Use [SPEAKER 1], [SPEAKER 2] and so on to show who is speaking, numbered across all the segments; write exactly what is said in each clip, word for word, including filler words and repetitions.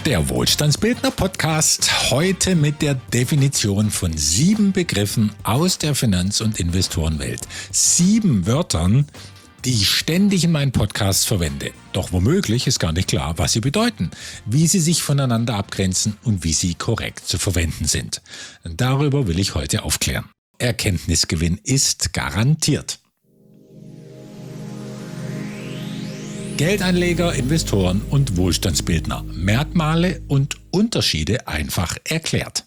[SPEAKER 1] Der Wohlstandsbildner Podcast, heute mit der Definition von sieben Begriffen aus der Finanz- und Investorenwelt. Sieben Wörtern, die ich ständig in meinen Podcasts verwende. Doch womöglich ist gar nicht klar, was sie bedeuten, wie sie sich voneinander abgrenzen und wie sie korrekt zu verwenden sind. Darüber will ich heute aufklären. Erkenntnisgewinn ist garantiert. Geldanleger, Investoren und Wohlstandsbildner. Merkmale und Unterschiede einfach erklärt.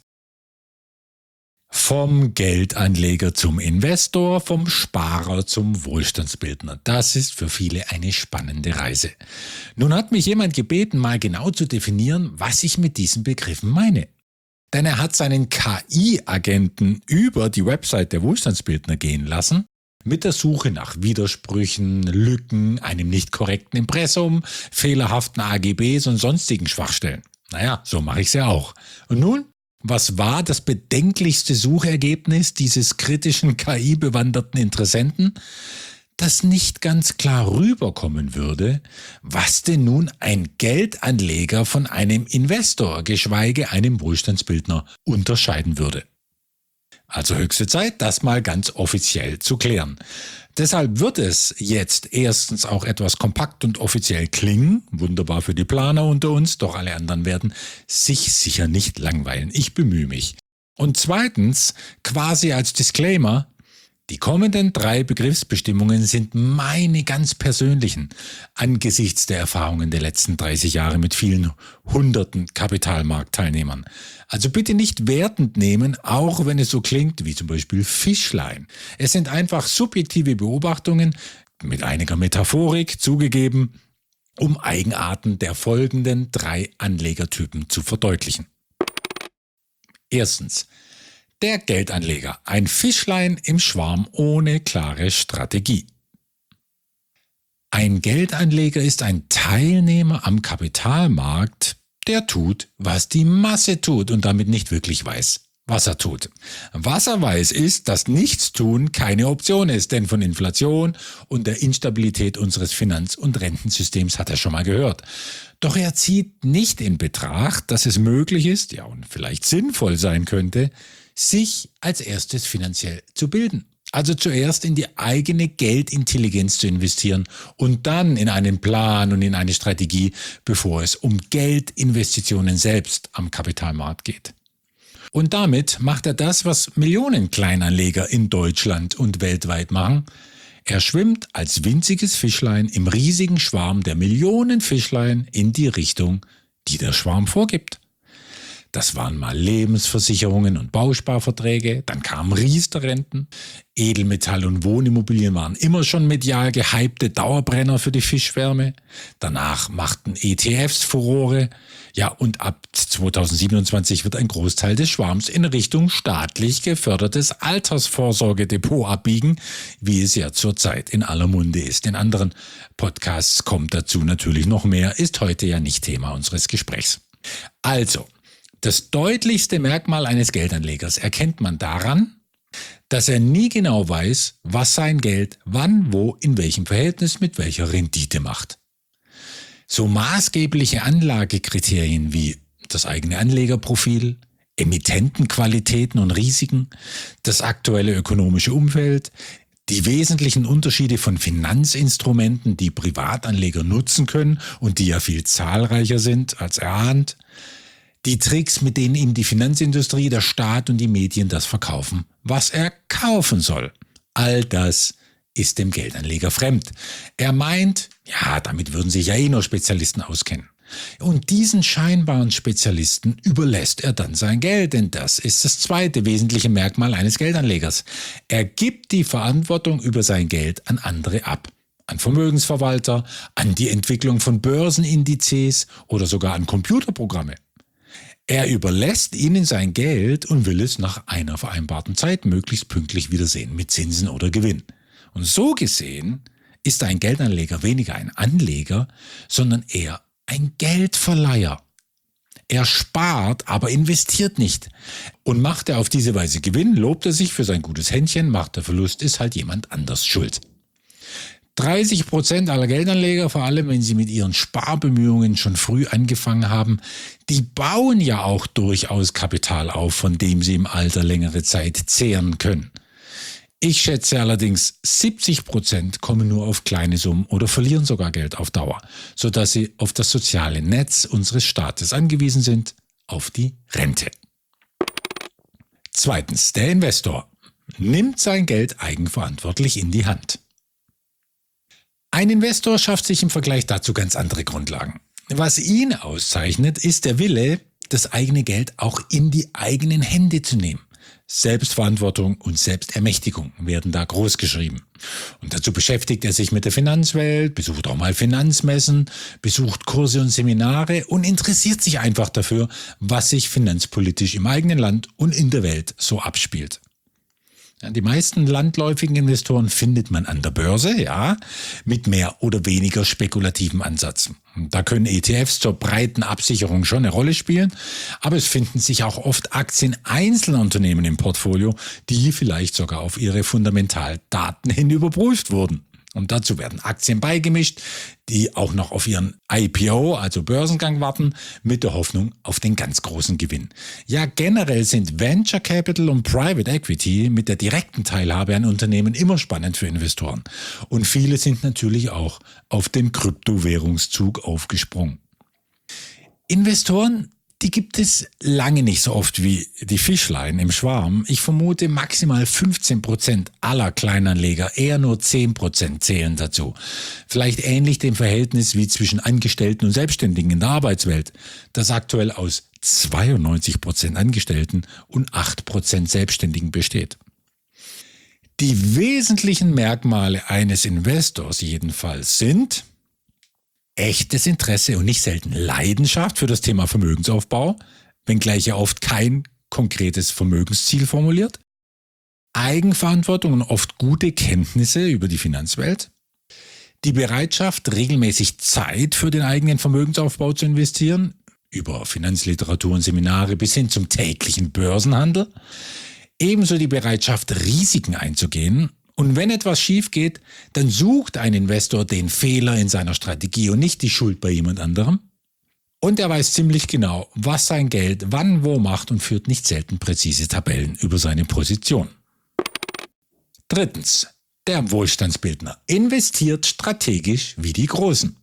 [SPEAKER 1] Vom Geldanleger zum Investor, vom Sparer zum Wohlstandsbildner. Das ist für viele eine spannende Reise. Nun hat mich jemand gebeten, mal genau zu definieren, was ich mit diesen Begriffen meine. Denn er hat seinen K I-Agenten über die Website der Wohlstandsbildner gehen lassen, mit der Suche nach Widersprüchen, Lücken, einem nicht korrekten Impressum, fehlerhaften A G Bs und sonstigen Schwachstellen. Naja, so mache ich es ja auch. Und nun, was war das bedenklichste Suchergebnis dieses kritischen K I-bewanderten Interessenten? Dass nicht ganz klar rüberkommen würde, was denn nun ein Geldanleger von einem Investor, geschweige einem Wohlstandsbildner, unterscheiden würde. Also höchste Zeit, das mal ganz offiziell zu klären. Deshalb wird es jetzt erstens auch etwas kompakt und offiziell klingen, wunderbar für die Planer unter uns, doch alle anderen werden sich sicher nicht langweilen. Ich bemühe mich. Und zweitens, quasi als Disclaimer, die kommenden drei Begriffsbestimmungen sind meine ganz persönlichen, angesichts der Erfahrungen der letzten dreißig Jahre mit vielen hunderten Kapitalmarktteilnehmern. Also bitte nicht wertend nehmen, auch wenn es so klingt wie zum Beispiel Fischlein. Es sind einfach subjektive Beobachtungen mit einiger Metaphorik zugegeben, um Eigenarten der folgenden drei Anlegertypen zu verdeutlichen. Erstens. Der Geldanleger, ein Fischlein im Schwarm ohne klare Strategie. Ein Geldanleger ist ein Teilnehmer am Kapitalmarkt, der tut, was die Masse tut und damit nicht wirklich weiß, was er tut. Was er weiß ist, dass Nichtstun keine Option ist, denn von Inflation und der Instabilität unseres Finanz- und Rentensystems hat er schon mal gehört. Doch er zieht nicht in Betracht, dass es möglich ist, ja und vielleicht sinnvoll sein könnte, sich als erstes finanziell zu bilden. Also zuerst in die eigene Geldintelligenz zu investieren und dann in einen Plan und in eine Strategie, bevor es um Geldinvestitionen selbst am Kapitalmarkt geht. Und damit macht er das, was Millionen Kleinanleger in Deutschland und weltweit machen. Er schwimmt als winziges Fischlein im riesigen Schwarm der Millionen Fischlein in die Richtung, die der Schwarm vorgibt. Das waren mal Lebensversicherungen und Bausparverträge, dann kamen Riester-Renten, Edelmetall- und Wohnimmobilien waren immer schon medial gehypte Dauerbrenner für die Fischschwärme, danach machten E T Fs Furore, ja und ab zweitausendsiebenundzwanzig wird ein Großteil des Schwarms in Richtung staatlich gefördertes Altersvorsorgedepot abbiegen, wie es ja zurzeit in aller Munde ist. In anderen Podcasts kommt dazu natürlich noch mehr, ist heute ja nicht Thema unseres Gesprächs. Also, das deutlichste Merkmal eines Geldanlegers erkennt man daran, dass er nie genau weiß, was sein Geld wann, wo, in welchem Verhältnis mit welcher Rendite macht. So maßgebliche Anlagekriterien wie das eigene Anlegerprofil, Emittentenqualitäten und Risiken, das aktuelle ökonomische Umfeld, die wesentlichen Unterschiede von Finanzinstrumenten, die Privatanleger nutzen können und die ja viel zahlreicher sind als erahnt, die Tricks, mit denen ihm die Finanzindustrie, der Staat und die Medien das verkaufen, was er kaufen soll. All das ist dem Geldanleger fremd. Er meint, ja, damit würden sich ja eh nur Spezialisten auskennen. Und diesen scheinbaren Spezialisten überlässt er dann sein Geld, denn das ist das zweite wesentliche Merkmal eines Geldanlegers. Er gibt die Verantwortung über sein Geld an andere ab. An Vermögensverwalter, an die Entwicklung von Börsenindizes oder sogar an Computerprogramme. Er überlässt ihnen sein Geld und will es nach einer vereinbarten Zeit möglichst pünktlich wiedersehen mit Zinsen oder Gewinn. Und so gesehen ist ein Geldanleger weniger ein Anleger, sondern eher ein Geldverleiher. Er spart, aber investiert nicht. Und macht er auf diese Weise Gewinn, lobt er sich für sein gutes Händchen, macht er Verlust, ist halt jemand anders schuld. dreißig Prozent aller Geldanleger, vor allem wenn sie mit ihren Sparbemühungen schon früh angefangen haben, die bauen ja auch durchaus Kapital auf, von dem sie im Alter längere Zeit zehren können. Ich schätze allerdings, siebzig Prozent kommen nur auf kleine Summen oder verlieren sogar Geld auf Dauer, sodass sie auf das soziale Netz unseres Staates angewiesen sind, auf die Rente. Zweitens, der Investor nimmt sein Geld eigenverantwortlich in die Hand. Ein Investor schafft sich im Vergleich dazu ganz andere Grundlagen. Was ihn auszeichnet, ist der Wille, das eigene Geld auch in die eigenen Hände zu nehmen. Selbstverantwortung und Selbstermächtigung werden da groß geschrieben. Und dazu beschäftigt er sich mit der Finanzwelt, besucht auch mal Finanzmessen, besucht Kurse und Seminare und interessiert sich einfach dafür, was sich finanzpolitisch im eigenen Land und in der Welt so abspielt. Die meisten landläufigen Investoren findet man an der Börse, ja, mit mehr oder weniger spekulativen Ansatz. Da können E T Fs zur breiten Absicherung schon eine Rolle spielen, aber es finden sich auch oft Aktien einzelner Unternehmen im Portfolio, die vielleicht sogar auf ihre Fundamentaldaten hin überprüft wurden. Und dazu werden Aktien beigemischt, die auch noch auf ihren I P O, also Börsengang, warten, mit der Hoffnung auf den ganz großen Gewinn. Ja, generell sind Venture Capital und Private Equity mit der direkten Teilhabe an Unternehmen immer spannend für Investoren. Und viele sind natürlich auch auf den Kryptowährungszug aufgesprungen. Investoren, die gibt es lange nicht so oft wie die Fischlein im Schwarm. Ich vermute, maximal fünfzehn Prozent aller Kleinanleger, eher nur zehn Prozent zählen dazu. Vielleicht ähnlich dem Verhältnis wie zwischen Angestellten und Selbstständigen in der Arbeitswelt, das aktuell aus zweiundneunzig Prozent Angestellten und acht Prozent Selbstständigen besteht. Die wesentlichen Merkmale eines Investors jedenfalls sind echtes Interesse und nicht selten Leidenschaft für das Thema Vermögensaufbau, wenngleich er oft kein konkretes Vermögensziel formuliert, Eigenverantwortung und oft gute Kenntnisse über die Finanzwelt, die Bereitschaft, regelmäßig Zeit für den eigenen Vermögensaufbau zu investieren, über Finanzliteratur und Seminare bis hin zum täglichen Börsenhandel, ebenso die Bereitschaft, Risiken einzugehen. Und wenn etwas schief geht, dann sucht ein Investor den Fehler in seiner Strategie und nicht die Schuld bei jemand anderem. Und er weiß ziemlich genau, was sein Geld wann wo macht und führt nicht selten präzise Tabellen über seine Position. Drittens, der Wohlstandsbildner investiert strategisch wie die Großen.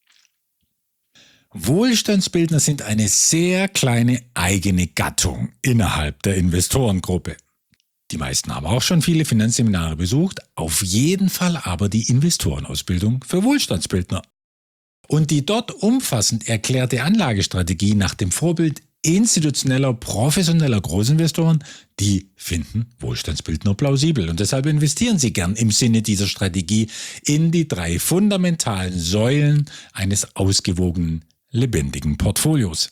[SPEAKER 1] Wohlstandsbildner sind eine sehr kleine eigene Gattung innerhalb der Investorengruppe. Die meisten haben auch schon viele Finanzseminare besucht, auf jeden Fall aber die Investorenausbildung für Wohlstandsbildner. Und die dort umfassend erklärte Anlagestrategie nach dem Vorbild institutioneller, professioneller Großinvestoren, die finden Wohlstandsbildner plausibel. Und deshalb investieren sie gern im Sinne dieser Strategie in die drei fundamentalen Säulen eines ausgewogenen, lebendigen Portfolios.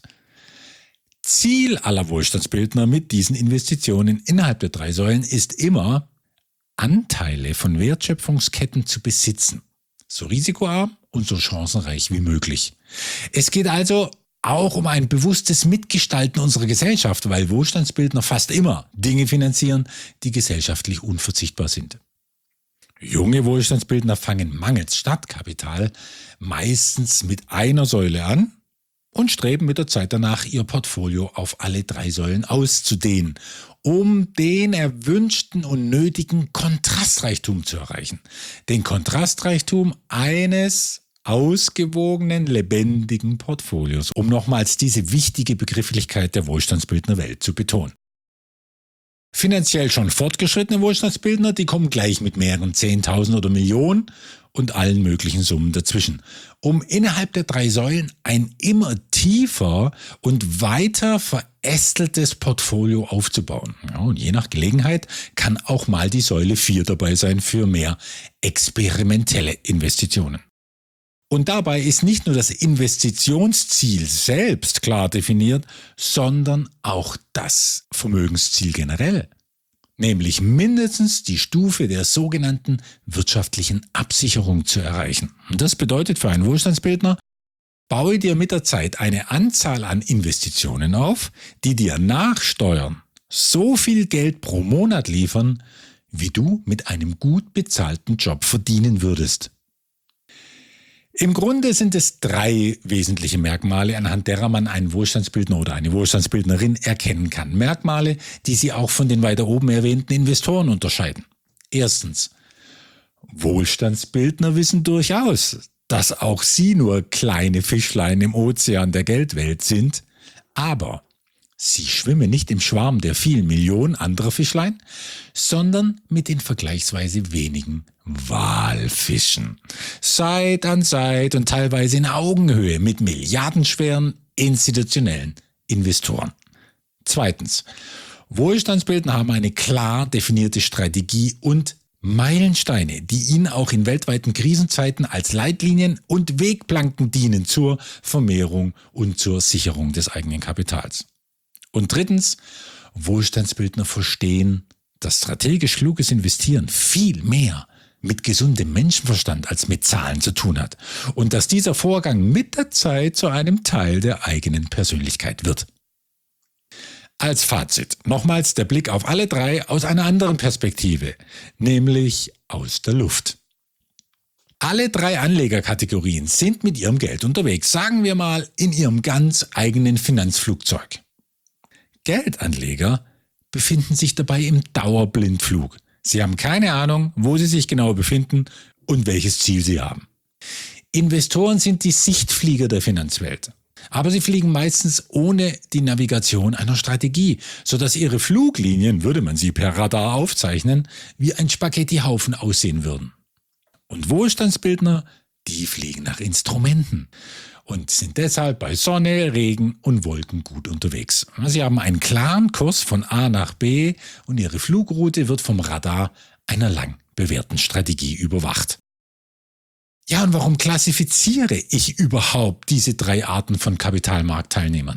[SPEAKER 1] Ziel aller Wohlstandsbildner mit diesen Investitionen innerhalb der drei Säulen ist immer, Anteile von Wertschöpfungsketten zu besitzen. So risikoarm und so chancenreich wie möglich. Es geht also auch um ein bewusstes Mitgestalten unserer Gesellschaft, weil Wohlstandsbildner fast immer Dinge finanzieren, die gesellschaftlich unverzichtbar sind. Junge Wohlstandsbildner fangen mangels Startkapital meistens mit einer Säule an und streben mit der Zeit danach, ihr Portfolio auf alle drei Säulen auszudehnen, um den erwünschten und nötigen Kontrastreichtum zu erreichen. Den Kontrastreichtum eines ausgewogenen, lebendigen Portfolios, um nochmals diese wichtige Begrifflichkeit der Wohlstandsbildnerwelt zu betonen. Finanziell schon fortgeschrittene Wohlstandsbildner, die kommen gleich mit mehreren Zehntausend oder Millionen und allen möglichen Summen dazwischen, um innerhalb der drei Säulen ein immer tiefer und weiter verästeltes Portfolio aufzubauen. Ja, und je nach Gelegenheit kann auch mal die Säule vier dabei sein für mehr experimentelle Investitionen. Und dabei ist nicht nur das Investitionsziel selbst klar definiert, sondern auch das Vermögensziel generell. Nämlich mindestens die Stufe der sogenannten wirtschaftlichen Absicherung zu erreichen. Und das bedeutet für einen Wohlstandsbildner, baue dir mit der Zeit eine Anzahl an Investitionen auf, die dir nach Steuern so viel Geld pro Monat liefern, wie du mit einem gut bezahlten Job verdienen würdest. Im Grunde sind es drei wesentliche Merkmale, anhand derer man einen Wohlstandsbildner oder eine Wohlstandsbildnerin erkennen kann. Merkmale, die sie auch von den weiter oben erwähnten Investoren unterscheiden. Erstens, Wohlstandsbildner wissen durchaus, dass auch sie nur kleine Fischlein im Ozean der Geldwelt sind, aber sie schwimmen nicht im Schwarm der vielen Millionen anderer Fischlein, sondern mit den vergleichsweise wenigen Walfischen. Seit an Seit und teilweise in Augenhöhe mit milliardenschweren institutionellen Investoren. Zweitens, Wohlstandsbildner haben eine klar definierte Strategie und Meilensteine, die ihnen auch in weltweiten Krisenzeiten als Leitlinien und Wegplanken dienen zur Vermehrung und zur Sicherung des eigenen Kapitals. Und drittens, Wohlstandsbildner verstehen, dass strategisch kluges Investieren viel mehr mit gesundem Menschenverstand als mit Zahlen zu tun hat und dass dieser Vorgang mit der Zeit zu einem Teil der eigenen Persönlichkeit wird. Als Fazit nochmals der Blick auf alle drei aus einer anderen Perspektive, nämlich aus der Luft. Alle drei Anlegerkategorien sind mit ihrem Geld unterwegs, sagen wir mal in ihrem ganz eigenen Finanzflugzeug. Geldanleger befinden sich dabei im Dauerblindflug. Sie haben keine Ahnung, wo sie sich genau befinden und welches Ziel sie haben. Investoren sind die Sichtflieger der Finanzwelt. Aber sie fliegen meistens ohne die Navigation einer Strategie, sodass ihre Fluglinien, würde man sie per Radar aufzeichnen, wie ein Spaghettihaufen aussehen würden. Und Wohlstandsbildner, die fliegen nach Instrumenten und sind deshalb bei Sonne, Regen und Wolken gut unterwegs. Sie haben einen klaren Kurs von A nach B und ihre Flugroute wird vom Radar einer lang bewährten Strategie überwacht. Ja, und warum klassifiziere ich überhaupt diese drei Arten von Kapitalmarktteilnehmern?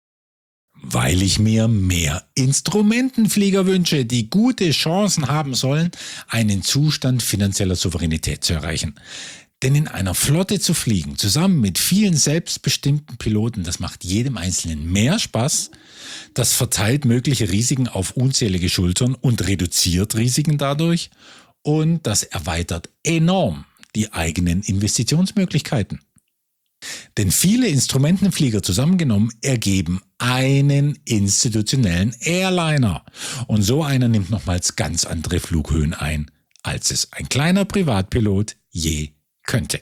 [SPEAKER 1] Weil ich mir mehr Instrumentenflieger wünsche, die gute Chancen haben sollen, einen Zustand finanzieller Souveränität zu erreichen. Denn in einer Flotte zu fliegen, zusammen mit vielen selbstbestimmten Piloten, das macht jedem Einzelnen mehr Spaß, das verteilt mögliche Risiken auf unzählige Schultern und reduziert Risiken dadurch und das erweitert enorm die eigenen Investitionsmöglichkeiten. Denn viele Instrumentenflieger zusammengenommen ergeben einen institutionellen Airliner. Und so einer nimmt nochmals ganz andere Flughöhen ein, als es ein kleiner Privatpilot je könnte.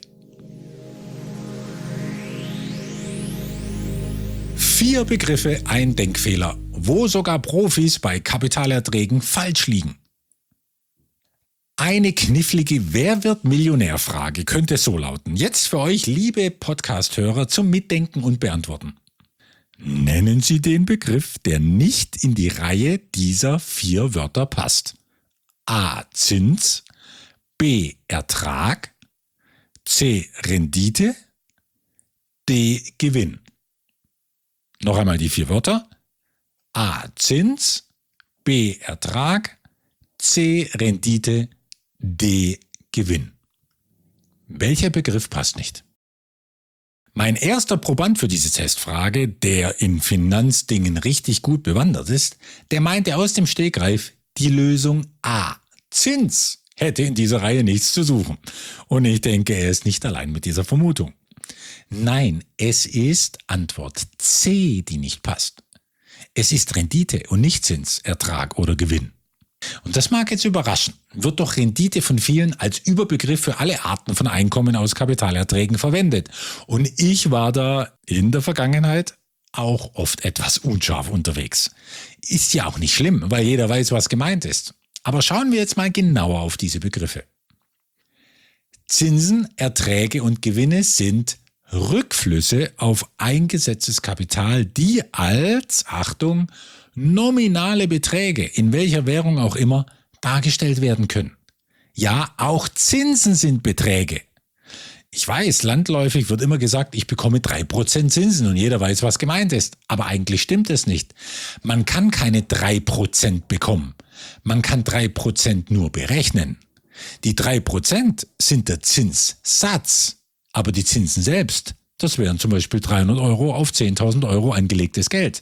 [SPEAKER 1] Vier Begriffe, ein Denkfehler, wo sogar Profis bei Kapitalerträgen falsch liegen. Eine knifflige Wer-wird-Millionär-Frage könnte so lauten. Jetzt für euch, liebe Podcast-Hörer, zum Mitdenken und Beantworten. Nennen Sie den Begriff, der nicht in die Reihe dieser vier Wörter passt. A. Zins, B. Ertrag, C. Rendite, D. Gewinn. Noch einmal die vier Wörter. A. Zins, B. Ertrag, C. Rendite, D. Gewinn. Welcher Begriff passt nicht? Mein erster Proband für diese Testfrage, der in Finanzdingen richtig gut bewandert ist, der meinte aus dem Stegreif, die Lösung A. Zins hätte in dieser Reihe nichts zu suchen. Und ich denke, er ist nicht allein mit dieser Vermutung. Nein, es ist Antwort C, die nicht passt. Es ist Rendite und nicht Zins, Ertrag oder Gewinn. Und das mag jetzt überraschen, wird doch Rendite von vielen als Überbegriff für alle Arten von Einkommen aus Kapitalerträgen verwendet. Und ich war da in der Vergangenheit auch oft etwas unscharf unterwegs. Ist ja auch nicht schlimm, weil jeder weiß, was gemeint ist. Aber schauen wir jetzt mal genauer auf diese Begriffe. Zinsen, Erträge und Gewinne sind Rückflüsse auf eingesetztes Kapital, die als, Achtung, nominale Beträge, in welcher Währung auch immer, dargestellt werden können. Ja, auch Zinsen sind Beträge. Ich weiß, landläufig wird immer gesagt, ich bekomme drei Prozent Zinsen und jeder weiß, was gemeint ist. Aber eigentlich stimmt es nicht. Man kann keine drei Prozent bekommen. Man kann drei Prozent nur berechnen. Die drei Prozent sind der Zinssatz, aber die Zinsen selbst, das wären zum Beispiel dreihundert Euro auf zehntausend Euro angelegtes Geld.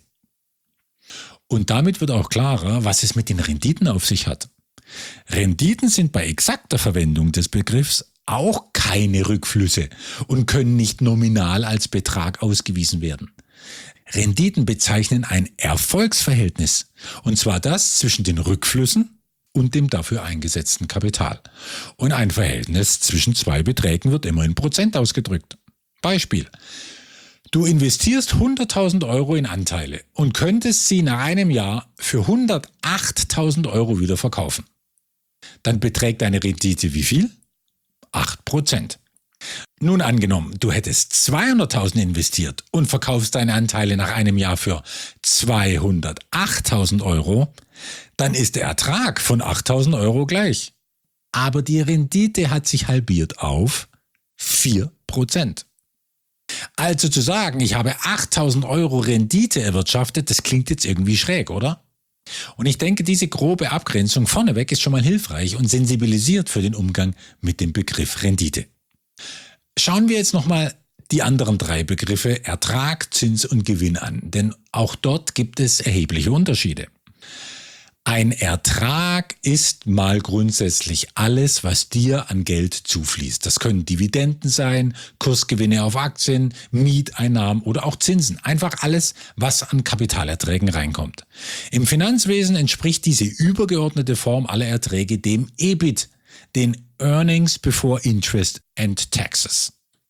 [SPEAKER 1] Und damit wird auch klarer, was es mit den Renditen auf sich hat. Renditen sind bei exakter Verwendung des Begriffs auch keine Rückflüsse und können nicht nominal als Betrag ausgewiesen werden. Renditen bezeichnen ein Erfolgsverhältnis, und zwar das zwischen den Rückflüssen und dem dafür eingesetzten Kapital. Und ein Verhältnis zwischen zwei Beträgen wird immer in Prozent ausgedrückt. Beispiel: Du investierst hunderttausend Euro in Anteile und könntest sie nach einem Jahr für hundertachttausend Euro wieder verkaufen. Dann beträgt deine Rendite wie viel? acht Prozent. Nun angenommen, du hättest zweihunderttausend investiert und verkaufst deine Anteile nach einem Jahr für zweihundertachttausend Euro, dann ist der Ertrag von achttausend Euro gleich. Aber die Rendite hat sich halbiert auf vier Prozent. Also zu sagen, ich habe achttausend Euro Rendite erwirtschaftet, das klingt jetzt irgendwie schräg, oder? Und ich denke, diese grobe Abgrenzung vorneweg ist schon mal hilfreich und sensibilisiert für den Umgang mit dem Begriff Rendite. Schauen wir jetzt nochmal die anderen drei Begriffe Ertrag, Zins und Gewinn an, denn auch dort gibt es erhebliche Unterschiede. Ein Ertrag ist mal grundsätzlich alles, was dir an Geld zufließt. Das können Dividenden sein, Kursgewinne auf Aktien, Mieteinnahmen oder auch Zinsen. Einfach alles, was an Kapitalerträgen reinkommt. Im Finanzwesen entspricht diese übergeordnete Form aller Erträge dem E B I T, den Earnings Before Interest and Taxes.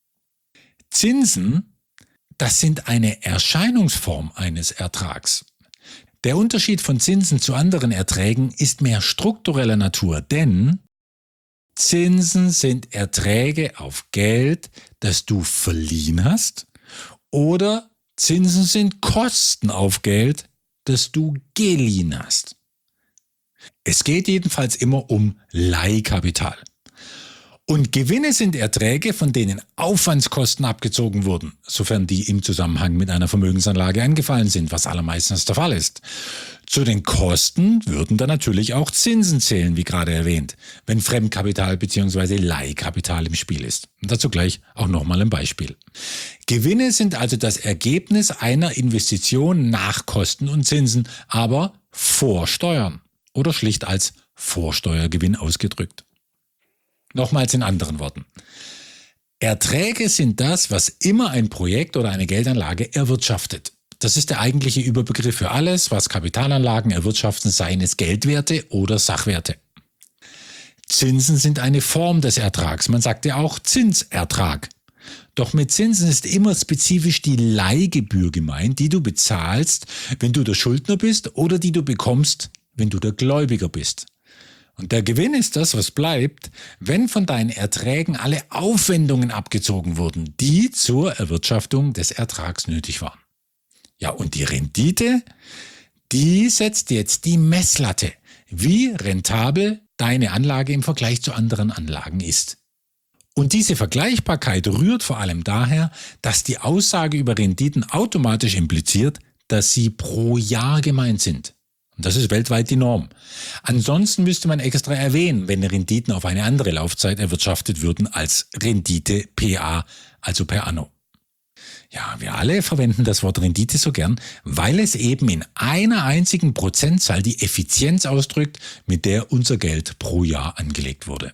[SPEAKER 1] Zinsen, das sind eine Erscheinungsform eines Ertrags. Der Unterschied von Zinsen zu anderen Erträgen ist mehr struktureller Natur, denn Zinsen sind Erträge auf Geld, das du verliehen hast, oder Zinsen sind Kosten auf Geld, das du geliehen hast. Es geht jedenfalls immer um Leihkapital. Und Gewinne sind Erträge, von denen Aufwandskosten abgezogen wurden, sofern die im Zusammenhang mit einer Vermögensanlage angefallen sind, was allermeistens der Fall ist. Zu den Kosten würden dann natürlich auch Zinsen zählen, wie gerade erwähnt, wenn Fremdkapital bzw. Leihkapital im Spiel ist. Und dazu gleich auch nochmal ein Beispiel. Gewinne sind also das Ergebnis einer Investition nach Kosten und Zinsen, aber vor Steuern oder schlicht als Vorsteuergewinn ausgedrückt. Nochmals in anderen Worten. Erträge sind das, was immer ein Projekt oder eine Geldanlage erwirtschaftet. Das ist der eigentliche Überbegriff für alles, was Kapitalanlagen erwirtschaften, seien es Geldwerte oder Sachwerte. Zinsen sind eine Form des Ertrags. Man sagt ja auch Zinsertrag. Doch mit Zinsen ist immer spezifisch die Leihgebühr gemeint, die du bezahlst, wenn du der Schuldner bist oder die du bekommst, wenn du der Gläubiger bist. Und der Gewinn ist das, was bleibt, wenn von deinen Erträgen alle Aufwendungen abgezogen wurden, die zur Erwirtschaftung des Ertrags nötig waren. Ja, und die Rendite, die setzt jetzt die Messlatte, wie rentabel deine Anlage im Vergleich zu anderen Anlagen ist. Und diese Vergleichbarkeit rührt vor allem daher, dass die Aussage über Renditen automatisch impliziert, dass sie pro Jahr gemeint sind. Und das ist weltweit die Norm. Ansonsten müsste man extra erwähnen, wenn Renditen auf eine andere Laufzeit erwirtschaftet würden als Rendite P A, also per anno. Ja, wir alle verwenden das Wort Rendite so gern, weil es eben in einer einzigen Prozentzahl die Effizienz ausdrückt, mit der unser Geld pro Jahr angelegt wurde.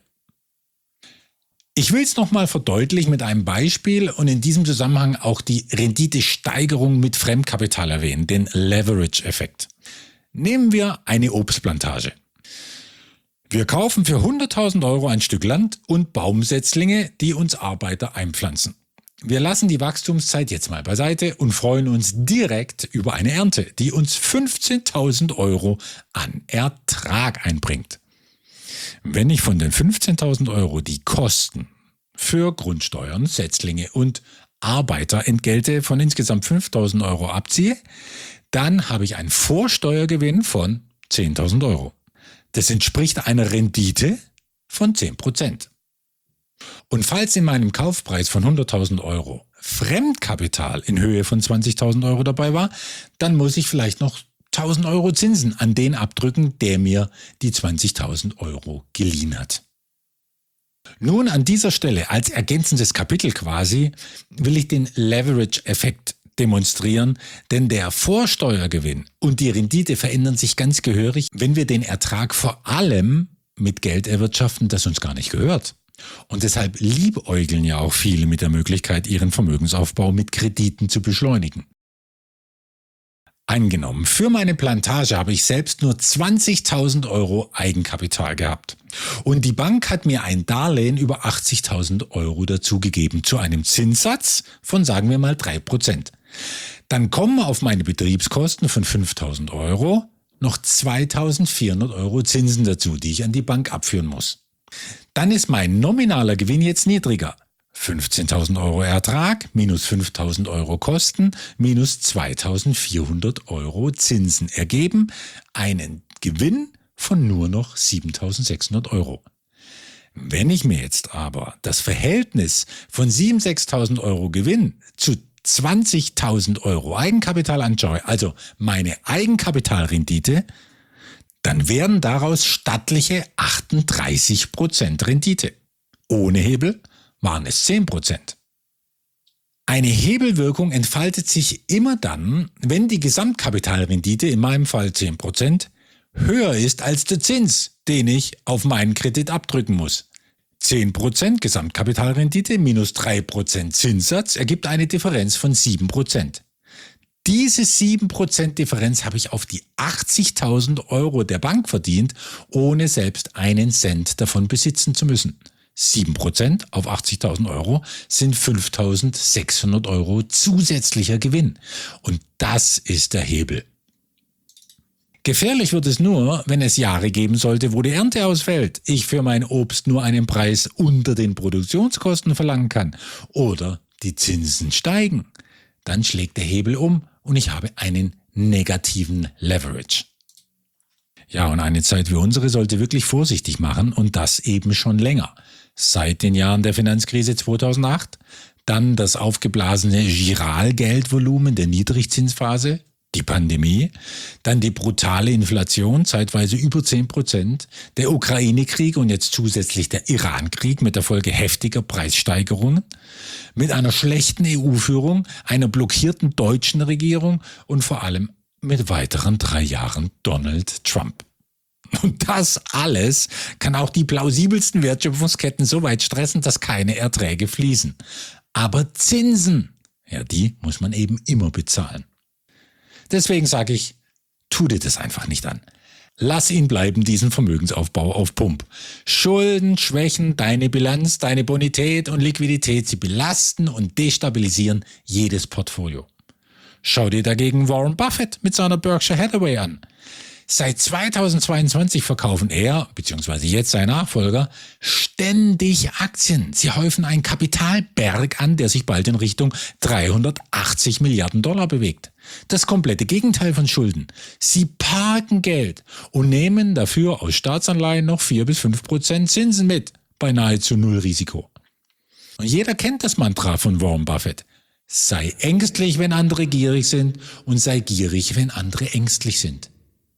[SPEAKER 1] Ich will es nochmal verdeutlichen mit einem Beispiel und in diesem Zusammenhang auch die Renditesteigerung mit Fremdkapital erwähnen, den Leverage-Effekt. Nehmen wir eine Obstplantage. Wir kaufen für hunderttausend Euro ein Stück Land und Baumsetzlinge, die uns Arbeiter einpflanzen. Wir lassen die Wachstumszeit jetzt mal beiseite und freuen uns direkt über eine Ernte, die uns fünfzehntausend Euro an Ertrag einbringt. Wenn ich von den fünfzehntausend Euro die Kosten für Grundsteuern, Setzlinge und Arbeiterentgelte von insgesamt fünftausend Euro abziehe, dann habe ich einen Vorsteuergewinn von zehntausend Euro. Das entspricht einer Rendite von zehn Prozent. Und falls in meinem Kaufpreis von hunderttausend Euro Fremdkapital in Höhe von zwanzigtausend Euro dabei war, dann muss ich vielleicht noch tausend Euro Zinsen an den abdrücken, der mir die zwanzigtausend Euro geliehen hat. Nun an dieser Stelle als ergänzendes Kapitel quasi will ich den Leverage-Effekt demonstrieren, denn der Vorsteuergewinn und die Rendite verändern sich ganz gehörig, wenn wir den Ertrag vor allem mit Geld erwirtschaften, das uns gar nicht gehört. Und deshalb liebäugeln ja auch viele mit der Möglichkeit, ihren Vermögensaufbau mit Krediten zu beschleunigen. Angenommen, für meine Plantage habe ich selbst nur zwanzigtausend Euro Eigenkapital gehabt. Und die Bank hat mir ein Darlehen über achtzigtausend Euro dazugegeben zu einem Zinssatz von, sagen wir mal, drei Prozent. Dann kommen auf meine Betriebskosten von fünftausend Euro noch zweitausendvierhundert Euro Zinsen dazu, die ich an die Bank abführen muss. Dann ist mein nominaler Gewinn jetzt niedriger. fünfzehntausend Euro Ertrag minus fünftausend Euro Kosten minus zweitausendvierhundert Euro Zinsen ergeben einen Gewinn von nur noch siebentausendsechshundert Euro. Wenn ich mir jetzt aber das Verhältnis von siebentausend, sechstausend Euro Gewinn zu zwanzigtausend Euro Eigenkapital anschaue, also meine Eigenkapitalrendite, dann werden daraus stattliche achtunddreißig Prozent Rendite. Ohne Hebel waren es zehn Prozent. Eine Hebelwirkung entfaltet sich immer dann, wenn die Gesamtkapitalrendite, in meinem Fall zehn Prozent, höher ist als der Zins, den ich auf meinen Kredit abdrücken muss. zehn Prozent Gesamtkapitalrendite minus drei Prozent Zinssatz ergibt eine Differenz von sieben Prozent. Diese sieben Prozent Differenz habe ich auf die achtzigtausend Euro der Bank verdient, ohne selbst einen Cent davon besitzen zu müssen. sieben Prozent auf achtzigtausend Euro sind fünftausendsechshundert Euro zusätzlicher Gewinn. Und das ist der Hebel. Gefährlich wird es nur, wenn es Jahre geben sollte, wo die Ernte ausfällt, ich für mein Obst nur einen Preis unter den Produktionskosten verlangen kann oder die Zinsen steigen. Dann schlägt der Hebel um und ich habe einen negativen Leverage. Ja, und eine Zeit wie unsere sollte wirklich vorsichtig machen und das eben schon länger. Seit den Jahren der Finanzkrise zweitausendacht, dann das aufgeblasene Giralgeldvolumen der Niedrigzinsphase, die Pandemie, dann die brutale Inflation, zeitweise über zehn Prozent, der Ukraine-Krieg und jetzt zusätzlich der Iran-Krieg mit der Folge heftiger Preissteigerungen, mit einer schlechten E U-Führung, einer blockierten deutschen Regierung und vor allem mit weiteren drei Jahren Donald Trump. Und das alles kann auch die plausibelsten Wertschöpfungsketten so weit stressen, dass keine Erträge fließen. Aber Zinsen, ja, die muss man eben immer bezahlen. Deswegen sage ich, tu dir das einfach nicht an. Lass ihn bleiben, diesen Vermögensaufbau auf Pump. Schulden schwächen deine Bilanz, deine Bonität und Liquidität. Sie belasten und destabilisieren jedes Portfolio. Schau dir dagegen Warren Buffett mit seiner Berkshire Hathaway an. Seit zweitausendzweiundzwanzig verkaufen er, beziehungsweise jetzt sein Nachfolger, ständig Aktien. Sie häufen einen Kapitalberg an, der sich bald in Richtung dreihundertachtzig Milliarden Dollar bewegt. Das komplette Gegenteil von Schulden. Sie parken Geld und nehmen dafür aus Staatsanleihen noch vier bis fünf Prozent Zinsen mit, bei nahezu null Risiko. Und jeder kennt das Mantra von Warren Buffett. Sei ängstlich, wenn andere gierig sind, und sei gierig, wenn andere ängstlich sind.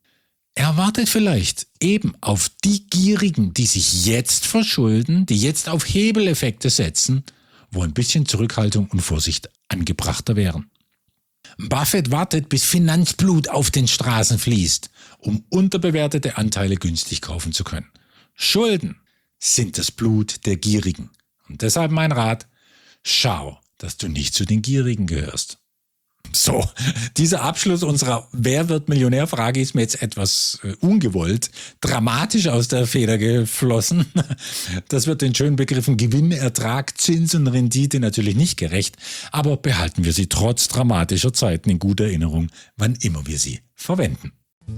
[SPEAKER 1] Er wartet vielleicht eben auf die Gierigen, die sich jetzt verschulden, die jetzt auf Hebeleffekte setzen, wo ein bisschen Zurückhaltung und Vorsicht angebrachter wären. Buffett wartet, bis Finanzblut auf den Straßen fließt, um unterbewertete Anteile günstig kaufen zu können. Schulden sind das Blut der Gierigen. Und deshalb mein Rat, schau, dass du nicht zu den Gierigen gehörst. So, dieser Abschluss unserer Wer wird Millionär-Frage ist mir jetzt etwas äh, ungewollt, dramatisch aus der Feder geflossen. Das wird den schönen Begriffen Gewinn, Ertrag, Zins und Rendite natürlich nicht gerecht, aber behalten wir sie trotz dramatischer Zeiten in guter Erinnerung, wann immer wir sie verwenden.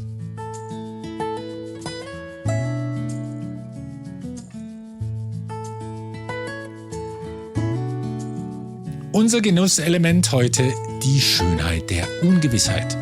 [SPEAKER 1] Unser Genusselement heute: die Schönheit der Ungewissheit.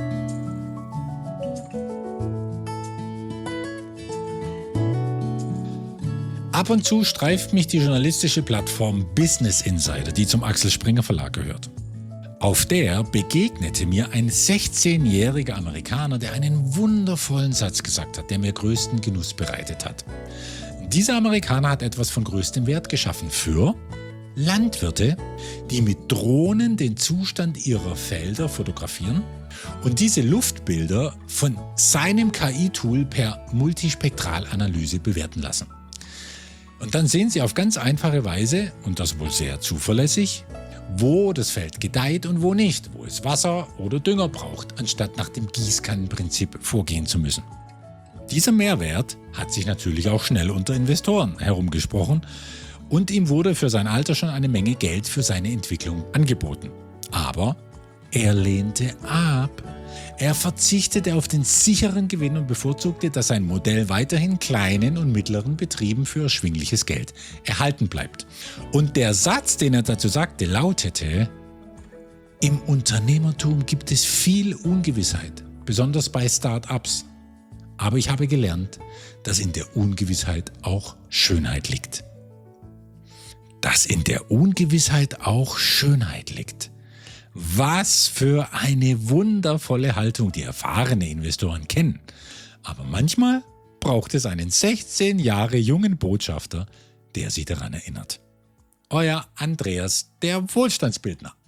[SPEAKER 1] Ab und zu streift mich die journalistische Plattform Business Insider, die zum Axel Springer Verlag gehört. Auf der begegnete mir ein sechzehnjähriger Amerikaner, der einen wundervollen Satz gesagt hat, der mir größten Genuss bereitet hat. Dieser Amerikaner hat etwas von größtem Wert geschaffen für Landwirte, die mit Drohnen den Zustand ihrer Felder fotografieren und diese Luftbilder von seinem K I-Tool per Multispektralanalyse bewerten lassen. Und dann sehen Sie auf ganz einfache Weise, und das wohl sehr zuverlässig, wo das Feld gedeiht und wo nicht, wo es Wasser oder Dünger braucht, anstatt nach dem Gießkannenprinzip vorgehen zu müssen. Dieser Mehrwert hat sich natürlich auch schnell unter Investoren herumgesprochen und ihm wurde für sein Alter schon eine Menge Geld für seine Entwicklung angeboten. Aber er lehnte ab. Er verzichtete auf den sicheren Gewinn und bevorzugte, dass sein Modell weiterhin kleinen und mittleren Betrieben für erschwingliches Geld erhalten bleibt. Und der Satz, den er dazu sagte, lautete: Im Unternehmertum gibt es viel Ungewissheit, besonders bei Start-ups. Aber ich habe gelernt, dass in der Ungewissheit auch Schönheit liegt. Dass in der Ungewissheit auch Schönheit liegt. Was für eine wundervolle Haltung, die erfahrene Investoren kennen. Aber manchmal braucht es einen sechzehn Jahre jungen Botschafter, der sie daran erinnert. Euer Andreas, der Wohlstandsbildner.